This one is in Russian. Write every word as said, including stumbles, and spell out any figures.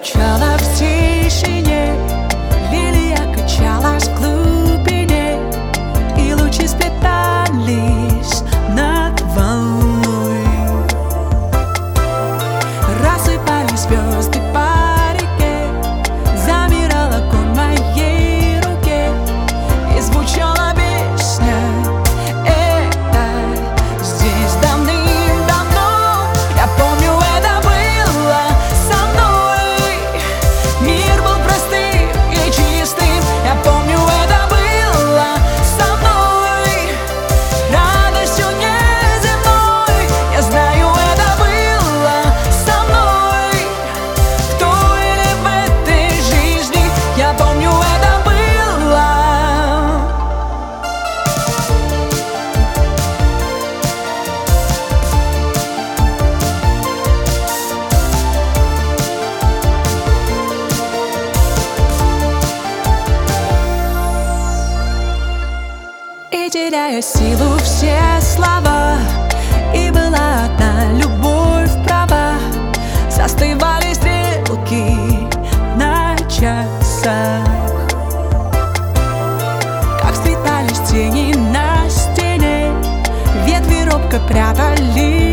звучала в тишине, лилия качалась в глубине, и лучи сплетались над волной. Рассыпались звезды по реке, замирал огонь в моей руке, и звучала песня эта здесь давным-давно. Я помню, это было со мной. Мир был простым и чистым. Я помню, это было со мной. Радостью неземной. Я знаю, это было со мной. В той или в этой жизни. Я помню, это было. И теряя силу все слова, и была одна любовь права. Застывали стрелки на часах, как сплетались тени на стене, ветви робко прятали